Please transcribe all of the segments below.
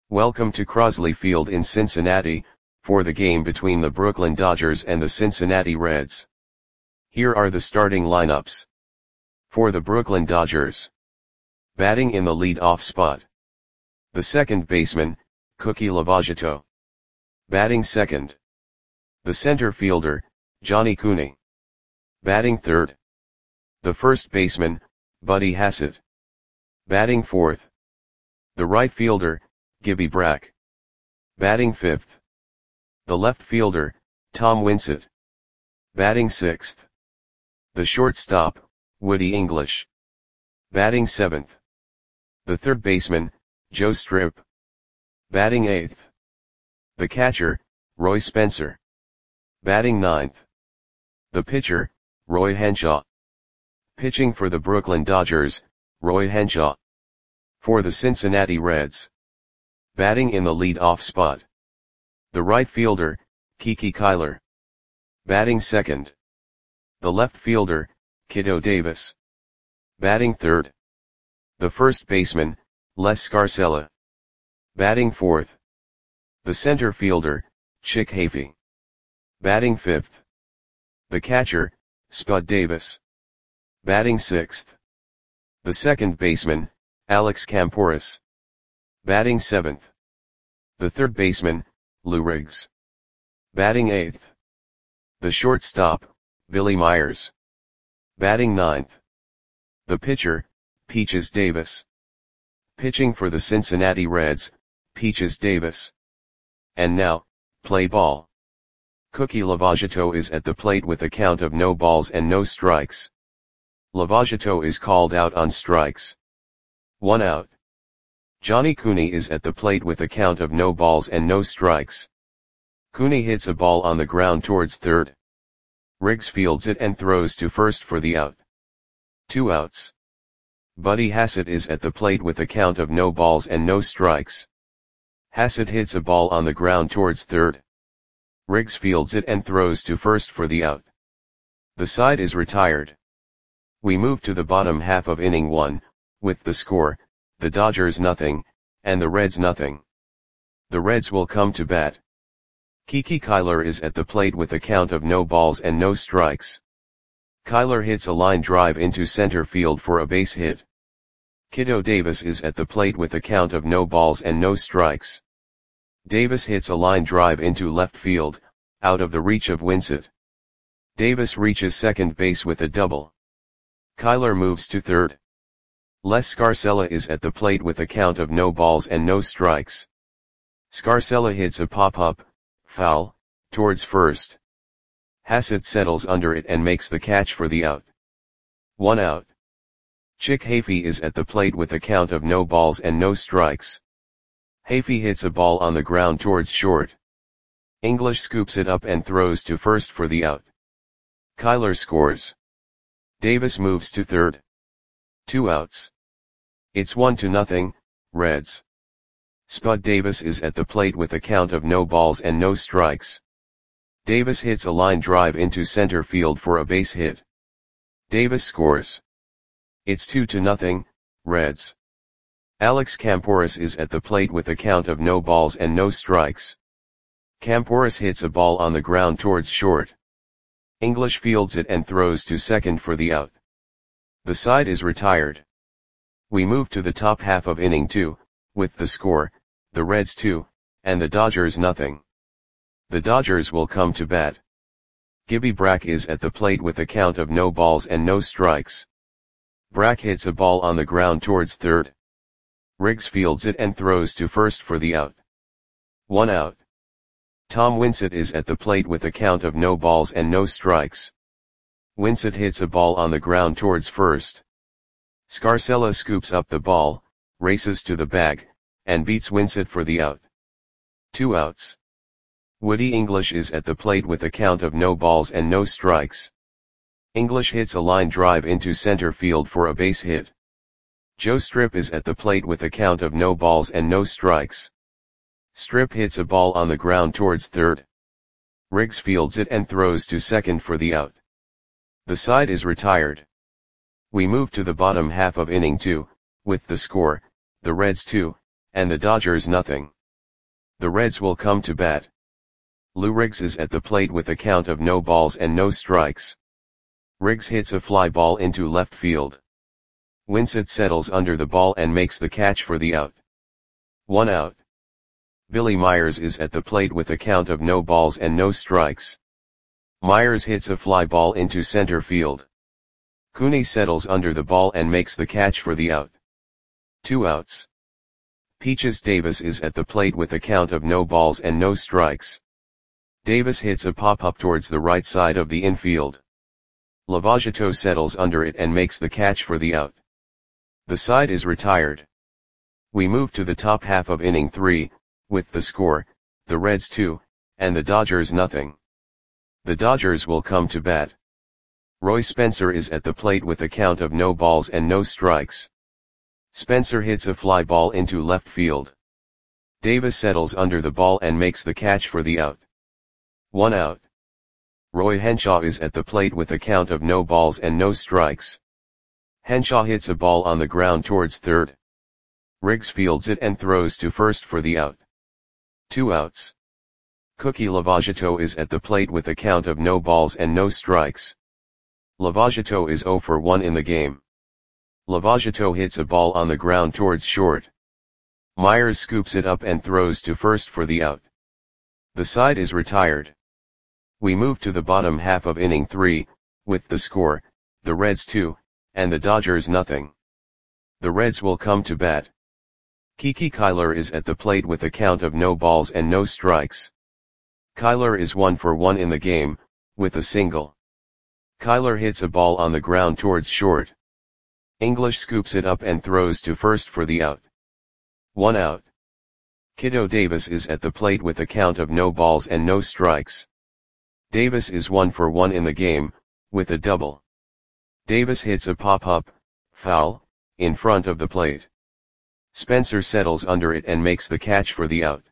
Welcome to Crosley Field in Cincinnati, for the game between the Brooklyn Dodgers and the Cincinnati Reds. Here are the starting lineups. For the Brooklyn Dodgers. Batting in the lead-off spot. The second baseman, Cookie Lavagetto. Batting second. The center fielder, Johnny Cooney. Batting third. The first baseman, Buddy Hassett. Batting fourth. The right fielder, Gibby Brack. Batting fifth. The left fielder, Tom Winsett. Batting sixth. The shortstop, Woody English. Batting seventh. The third baseman, Joe Strip. Batting eighth. The catcher, Roy Spencer. Batting ninth. The pitcher, Roy Henshaw. Pitching for the Brooklyn Dodgers, Roy Henshaw. For the Cincinnati Reds. Batting in the lead-off spot. The right fielder, Kiki Kyler. Batting second. The left fielder, Kiddo Davis. Batting third. The first baseman, Les Scarcella. Batting fourth. The center fielder, Chick Hafey. Batting fifth. The catcher, Spud Davis. Batting sixth. The second baseman, Alex Camporis. Batting seventh. The third baseman, Lou Riggs. Batting eighth. The shortstop, Billy Myers. Batting ninth. The pitcher, Peaches Davis. Pitching for the Cincinnati Reds, Peaches Davis. And now, play ball. Cookie Lavagetto is at the plate with a count of no balls and no strikes. Lavagetto is called out on strikes. 1 out. Johnny Cooney is at the plate with a count of no balls and no strikes. Cooney hits a ball on the ground towards third. Riggs fields it and throws to first for the out. 2 outs. Buddy Hassett is at the plate with a count of no balls and no strikes. Hassett hits a ball on the ground towards third. Riggs fields it and throws to first for the out. The side is retired. We move to the bottom half of inning 1, with the score, the Dodgers nothing, and the Reds nothing. The Reds will come to bat. Kiki Kyler is at the plate with a count of no balls and no strikes. Kyler hits a line drive into center field for a base hit. Kiddo Davis is at the plate with a count of no balls and no strikes. Davis hits a line drive into left field, out of the reach of Winsett. Davis reaches second base with a double. Kyler moves to third. Les Scarcella is at the plate with a count of no balls and no strikes. Scarcella hits a pop-up, foul, towards first. Hassett settles under it and makes the catch for the out. 1 out. Chick Hafey is at the plate with a count of no balls and no strikes. Hafey hits a ball on the ground towards short. English scoops it up and throws to first for the out. Kyler scores. Davis moves to third. 2 outs. It's 1-0, Reds. Spud Davis is at the plate with a count of no balls and no strikes. Davis hits a line drive into center field for a base hit. Davis scores. It's 2-0, Reds. Alex Camporis is at the plate with a count of no balls and no strikes. Camporis hits a ball on the ground towards short. English fields it and throws to second for the out. The side is retired. We move to the top half of inning 2, with the score, the Reds 2, and the Dodgers nothing. The Dodgers will come to bat. Gibby Brack is at the plate with a count of no balls and no strikes. Brack hits a ball on the ground towards third. Riggs fields it and throws to first for the out. 1 out. Tom Winsett is at the plate with a count of no balls and no strikes. Winsett hits a ball on the ground towards first. Scarcella scoops up the ball, races to the bag, and beats Winsett for the out. 2 outs. Woody English is at the plate with a count of no balls and no strikes. English hits a line drive into center field for a base hit. Joe Strip is at the plate with a count of no balls and no strikes. Strip hits a ball on the ground towards third. Riggs fields it and throws to second for the out. The side is retired. We move to the bottom half of inning 2, with the score, the Reds 2, and the Dodgers nothing. The Reds will come to bat. Lou Riggs is at the plate with a count of no balls and no strikes. Riggs hits a fly ball into left field. Winsett settles under the ball and makes the catch for the out. 1 out. Billy Myers is at the plate with a count of no balls and no strikes. Myers hits a fly ball into center field. Cooney settles under the ball and makes the catch for the out. 2 outs. Peaches Davis is at the plate with a count of no balls and no strikes. Davis hits a pop-up towards the right side of the infield. Lavagetto settles under it and makes the catch for the out. The side is retired. We move to the top half of inning 3, with the score, the Reds 2, and the Dodgers nothing. The Dodgers will come to bat. Roy Spencer is at the plate with a count of no balls and no strikes. Spencer hits a fly ball into left field. Davis settles under the ball and makes the catch for the out. 1 out. Roy Henshaw is at the plate with a count of no balls and no strikes. Henshaw hits a ball on the ground towards third. Riggs fields it and throws to first for the out. 2 outs. Cookie Lavagetto is at the plate with a count of no balls and no strikes. Lavagetto is 0 for 1 in the game. Lavagetto hits a ball on the ground towards short. Myers scoops it up and throws to first for the out. The side is retired. We move to the bottom half of inning 3, with the score, the Reds 2, and the Dodgers nothing. The Reds will come to bat. Kiki Kyler is at the plate with a count of no balls and no strikes. Kyler is 1 for 1 in the game, with a single. Kyler hits a ball on the ground towards short. English scoops it up and throws to first for the out. 1 out. Kiddo Davis is at the plate with a count of no balls and no strikes. Davis is 1 for 1 in the game, with a double. Davis hits a pop-up, foul, in front of the plate. Spencer settles under it and makes the catch for the out.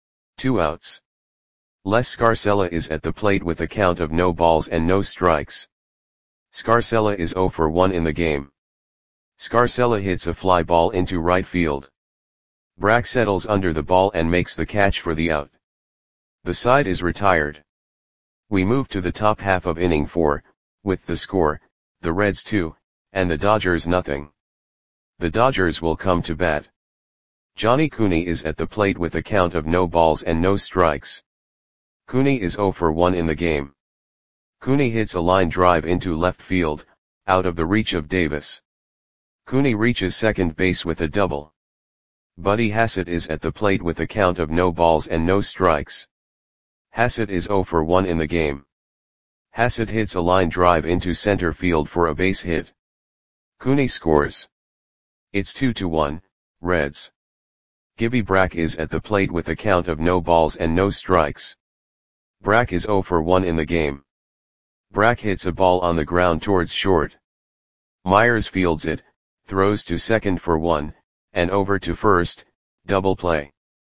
2 outs. Les Scarcella is at the plate with a count of no balls and no strikes. Scarcella is 0 for 1 in the game. Scarcella hits a fly ball into right field. Brack settles under the ball and makes the catch for the out. The side is retired. We move to the top half of inning 4, with the score, the Reds 2, and the Dodgers nothing. The Dodgers will come to bat. Johnny Cooney is at the plate with a count of no balls and no strikes. Cooney is 0 for 1 in the game. Cooney hits a line drive into left field, out of the reach of Davis. Cooney reaches second base with a double. Buddy Hassett is at the plate with a count of no balls and no strikes. Hassett is 0 for 1 in the game. Hassett hits a line drive into center field for a base hit. Cooney scores. It's 2-1, Reds. Gibby Brack is at the plate with a count of no balls and no strikes. Brack is 0 for 1 in the game. Brack hits a ball on the ground towards short. Myers fields it, throws to second for 1, and over to first, double play.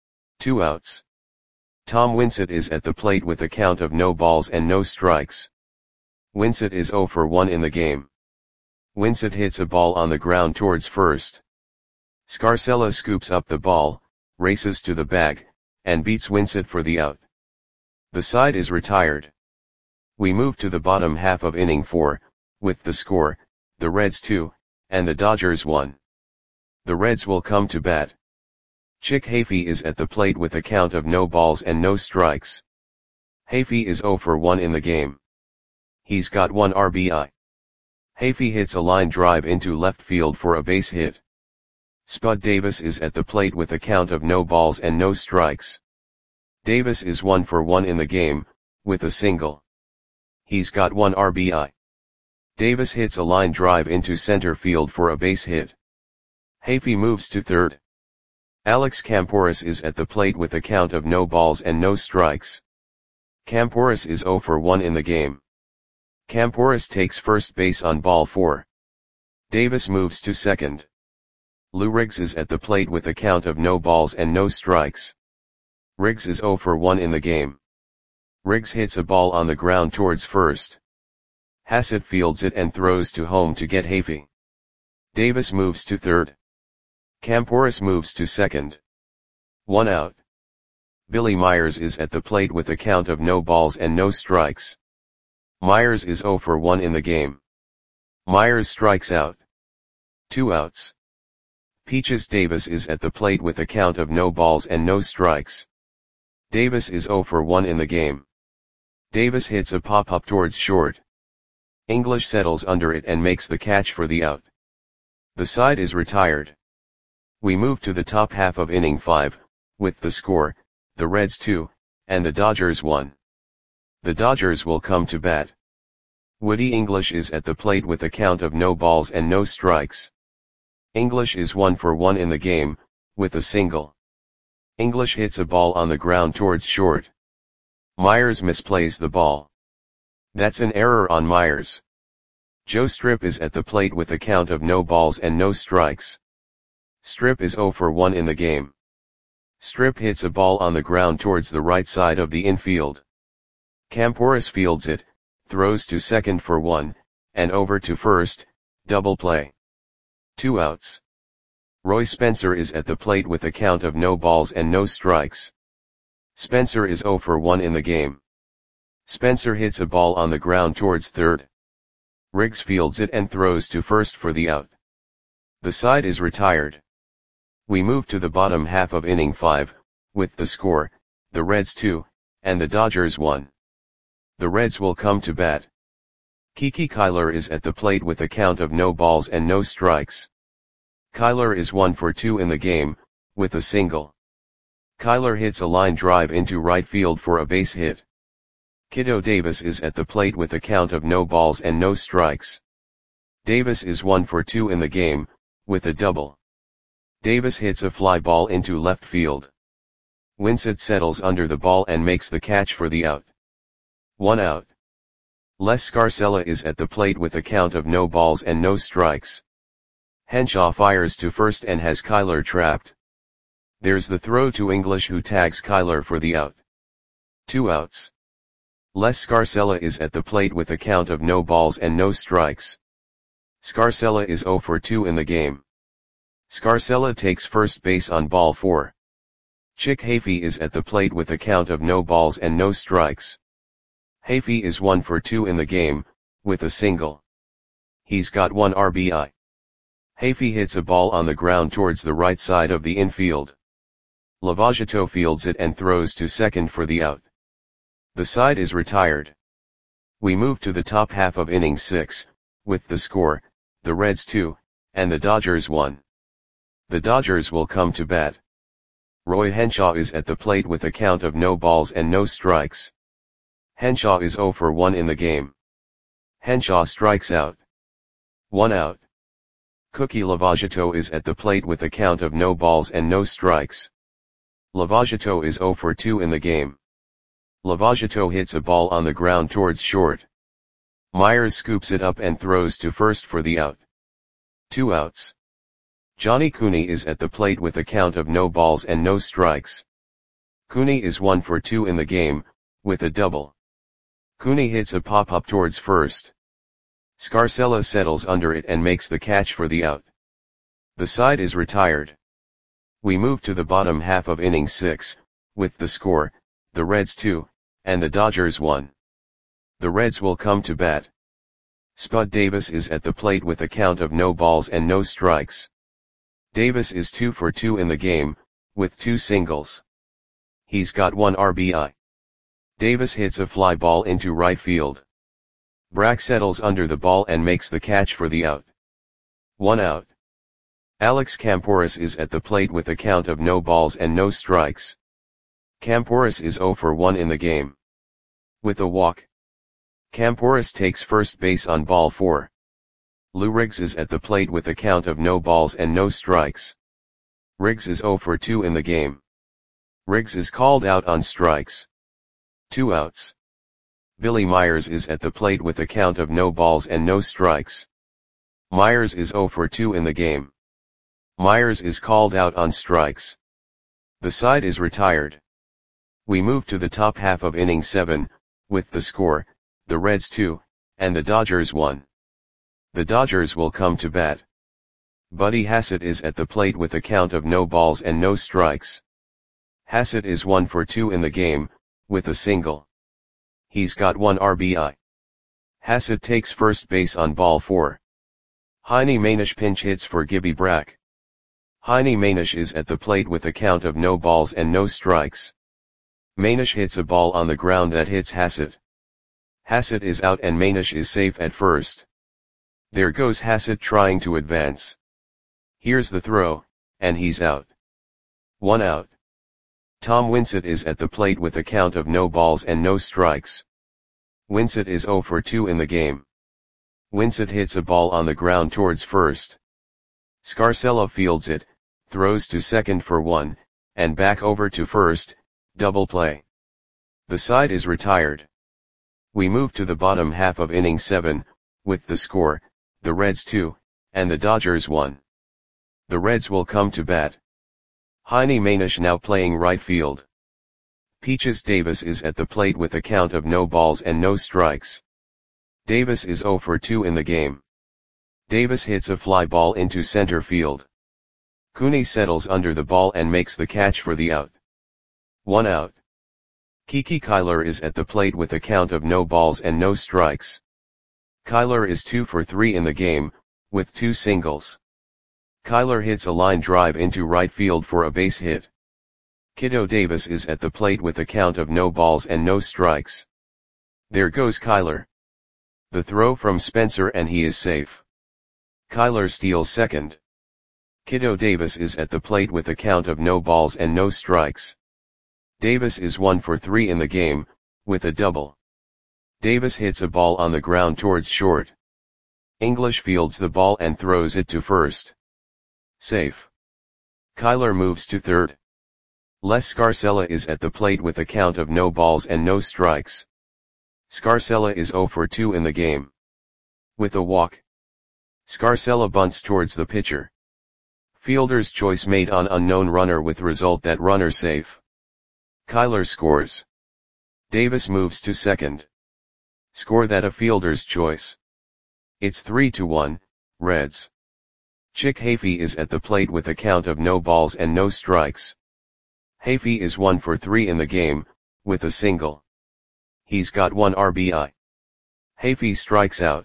2 outs. Tom Winsett is at the plate with a count of no balls and no strikes. Winsett is 0 for 1 in the game. Winsett hits a ball on the ground towards first. Scarcella scoops up the ball, races to the bag, and beats Winsett for the out. The side is retired. We move to the bottom half of inning 4, with the score, the Reds 2, and the Dodgers 1. The Reds will come to bat. Chick Hafey is at the plate with a count of no balls and no strikes. Hafey is 0 for 1 in the game. He's got 1 RBI. Hafey hits a line drive into left field for a base hit. Spud Davis is at the plate with a count of no balls and no strikes. Davis is 1 for 1 in the game, with a single. He's got 1 RBI. Davis hits a line drive into center field for a base hit. Hafey moves to third. Alex Camporis is at the plate with a count of no balls and no strikes. Camporis is 0 for 1 in the game. Camporis takes first base on ball 4. Davis moves to second. Lou Riggs is at the plate with a count of no balls and no strikes. Riggs is 0 for 1 in the game. Riggs hits a ball on the ground towards first. Hassett fields it and throws to home to get Hafey. Davis moves to third. Camporis moves to second. 1 out. Billy Myers is at the plate with a count of no balls and no strikes. Myers is 0 for 1 in the game. Myers strikes out. 2 outs. Peaches Davis is at the plate with a count of no balls and no strikes. Davis is 0 for 1 in the game. Davis hits a pop-up towards short. English settles under it and makes the catch for the out. The side is retired. We move to the top half of inning 5, with the score, the Reds 2, and the Dodgers 1. The Dodgers will come to bat. Woody English is at the plate with a count of no balls and no strikes. English is 1 for 1 in the game, with a single. English hits a ball on the ground towards short. Myers misplays the ball. That's an error on Myers. Joe Strip is at the plate with a count of no balls and no strikes. Strip is 0 for 1 in the game. Strip hits a ball on the ground towards the right side of the infield. Camporis fields it, throws to second for 1, and over to first, double play. 2 outs. Roy Spencer is at the plate with a count of no balls and no strikes. Spencer is 0 for 1 in the game. Spencer hits a ball on the ground towards third. Riggs fields it and throws to first for the out. The side is retired. We move to the bottom half of inning 5, with the score, the Reds 2, and the Dodgers 1. The Reds will come to bat. Kiki Kyler is at the plate with a count of no balls and no strikes. Kyler is 1 for 2 in the game, with a single. Kyler hits a line drive into right field for a base hit. Kiddo Davis is at the plate with a count of no balls and no strikes. Davis is 1 for 2 in the game, with a double. Davis hits a fly ball into left field. Winsett settles under the ball and makes the catch for the out. 1 out. Les Scarcella is at the plate with a count of no balls and no strikes. Henshaw fires to first and has Kyler trapped. There's the throw to English, who tags Kyler for the out. 2 outs. Les Scarcella is at the plate with a count of no balls and no strikes. Scarcella is 0 for 2 in the game. Scarcella takes first base on ball 4. Chick Hafey is at the plate with a count of no balls and no strikes. Hafey is 1 for 2 in the game, with a single. He's got 1 RBI. Hafey hits a ball on the ground towards the right side of the infield. Lavageto fields it and throws to second for the out. The side is retired. We move to the top half of inning 6, with the score, the Reds 2, and the Dodgers 1. The Dodgers will come to bat. Roy Henshaw is at the plate with a count of no balls and no strikes. Henshaw is 0 for 1 in the game. Henshaw strikes out. 1 out. Cookie Lavageto is at the plate with a count of no balls and no strikes. Lavageto is 0 for 2 in the game. Lavageto hits a ball on the ground towards short. Myers scoops it up and throws to first for the out. 2 outs. Johnny Cooney is at the plate with a count of no balls and no strikes. Cooney is 1 for 2 in the game, with a double. Cooney hits a pop-up towards first. Scarcella settles under it and makes the catch for the out. The side is retired. We move to the bottom half of inning 6, with the score, the Reds 2, and the Dodgers 1. The Reds will come to bat. Spud Davis is at the plate with a count of no balls and no strikes. Davis is 2 for 2 in the game, with 2 singles. He's got 1 RBI. Davis hits a fly ball into right field. Brack settles under the ball and makes the catch for the out. 1 out. Alex Camporis is at the plate with a count of no balls and no strikes. Camporis is 0 for 1 in the game. With a walk. Camporis takes first base on ball 4. Lou Riggs is at the plate with a count of no balls and no strikes. Riggs is 0 for 2 in the game. Riggs is called out on strikes. 2 outs. Billy Myers is at the plate with a count of no balls and no strikes. Myers is 0 for 2 in the game. Myers is called out on strikes. The side is retired. We move to the top half of inning 7, with the score, the Reds 2, and the Dodgers 1. The Dodgers will come to bat. Buddy Hassett is at the plate with a count of no balls and no strikes. Hassett is 1 for 2 in the game, with a single. He's got 1 RBI. Hassett takes first base on ball 4. Heine Manish pinch hits for Gibby Brack. Heine Manish is at the plate with a count of no balls and no strikes. Manish hits a ball on the ground that hits Hassett. Hassett is out and Manish is safe at first. There goes Hassett trying to advance. Here's the throw, and he's out. 1 out. Tom Winsett is at the plate with a count of no balls and no strikes. Winsett is 0 for 2 in the game. Winsett hits a ball on the ground towards first. Scarcella fields it, throws to second for 1, and back over to first, double play. The side is retired. We move to the bottom half of inning 7, with the score, the Reds 2, and the Dodgers 1. The Reds will come to bat. Heine Manish now playing right field. Peaches Davis is at the plate with a count of no balls and no strikes. Davis is 0 for 2 in the game. Davis hits a fly ball into center field. Cooney settles under the ball and makes the catch for the out. 1 out. Kiki Kyler is at the plate with a count of no balls and no strikes. Kyler is 2 for 3 in the game, with 2 singles. Kyler hits a line drive into right field for a base hit. Kiddo Davis is at the plate with a count of no balls and no strikes. There goes Kyler. The throw from Spencer and he is safe. Kyler steals second. Kiddo Davis is at the plate with a count of no balls and no strikes. Davis is 1 for 3 in the game, with a double. Davis hits a ball on the ground towards short. English fields the ball and throws it to first. Safe. Kyler moves to third. Les Scarcella is at the plate with a count of no balls and no strikes. Scarcella is 0 for 2 in the game. With a walk. Scarcella bunts towards the pitcher. Fielder's choice made on unknown runner with result that runner safe. Kyler scores. Davis moves to second. Score that a fielder's choice. It's 3-1, Reds. Chick Hafey is at the plate with a count of no balls and no strikes. Hafey is 1 for 3 in the game, with a single. He's got 1 RBI. Hafey strikes out.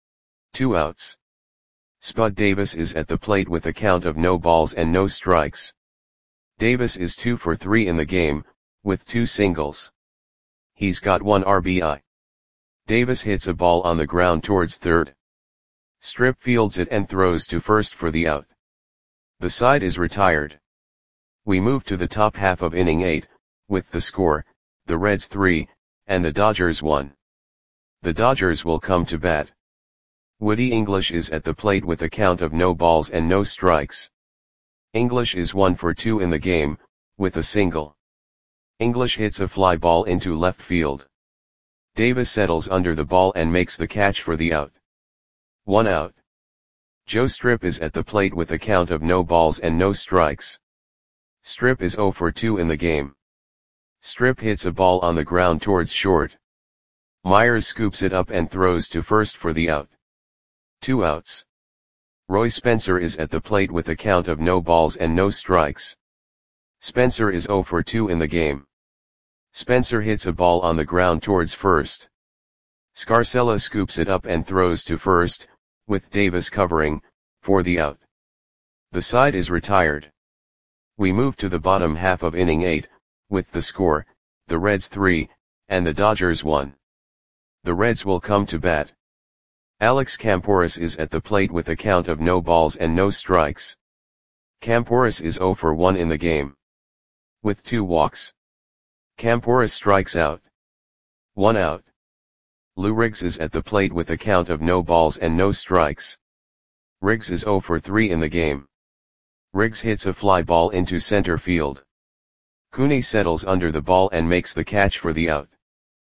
2 outs. Spud Davis is at the plate with a count of no balls and no strikes. Davis is 2 for 3 in the game, with 2 singles. He's got 1 RBI. Davis hits a ball on the ground towards third. Strip fields it and throws to first for the out. The side is retired. We move to the top half of inning 8, with the score, the Reds 3, and the Dodgers 1. The Dodgers will come to bat. Woody English is at the plate with a count of no balls and no strikes. English is 1 for 2 in the game, with a single. English hits a fly ball into left field. Davis settles under the ball and makes the catch for the out. 1 out. Joe Strip is at the plate with a count of no balls and no strikes. Strip is 0 for 2 in the game. Strip hits a ball on the ground towards short. Myers scoops it up and throws to first for the out. 2 outs. Roy Spencer is at the plate with a count of no balls and no strikes. Spencer is 0 for 2 in the game. Spencer hits a ball on the ground towards first. Scarcella scoops it up and throws to first, with Davis covering, for the out. The side is retired. We move to the bottom half of inning 8, with the score, the Reds 3, and the Dodgers 1. The Reds will come to bat. Alex Camporis is at the plate with a count of no balls and no strikes. Camporis is 0 for 1 in the game. With 2 walks. Camporis strikes out. 1 out. Lou Riggs is at the plate with a count of no balls and no strikes. Riggs is 0 for 3 in the game. Riggs hits a fly ball into center field. Cooney settles under the ball and makes the catch for the out.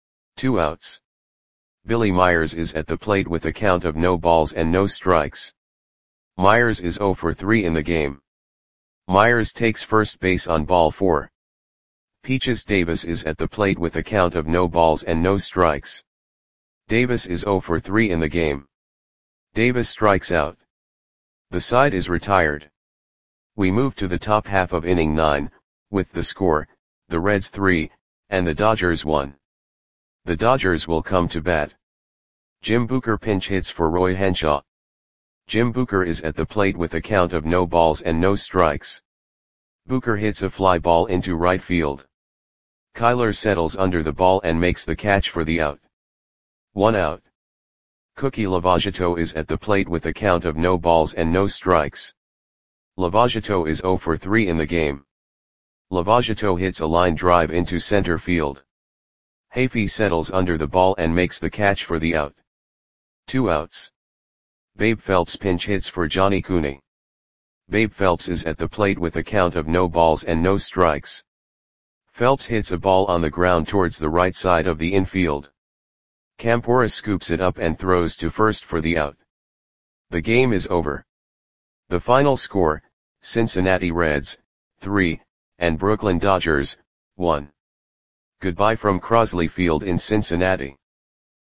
2 outs. Billy Myers is at the plate with a count of no balls and no strikes. Myers is 0 for 3 in the game. Myers takes first base on ball 4. Peaches Davis is at the plate with a count of no balls and no strikes. Davis is 0 for 3 in the game. Davis strikes out. The side is retired. We move to the top half of inning 9, with the score, the Reds 3, and the Dodgers 1. The Dodgers will come to bat. Jim Booker pinch hits for Roy Henshaw. Jim Booker is at the plate with a count of no balls and no strikes. Booker hits a fly ball into right field. Kyler settles under the ball and makes the catch for the out. 1 out. Cookie Lovagiato is at the plate with a count of no balls and no strikes. Lovagiato is 0 for 3 in the game. Lovagiato hits a line drive into center field. Hafey settles under the ball and makes the catch for the out. 2 outs. Babe Phelps pinch hits for Johnny Cooney. Babe Phelps is at the plate with a count of no balls and no strikes. Phelps hits a ball on the ground towards the right side of the infield. Campora scoops it up and throws to first for the out. The game is over. The final score, Cincinnati Reds, 3, and Brooklyn Dodgers, 1. Goodbye from Crosley Field in Cincinnati.